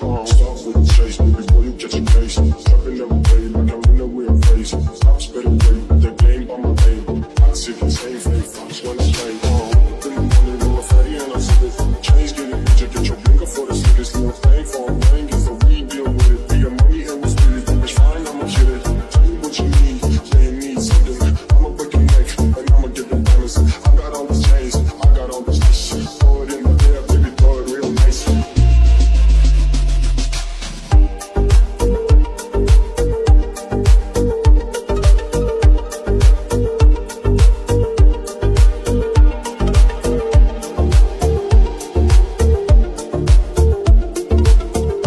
Start with the chase before you catch a case. Trapping them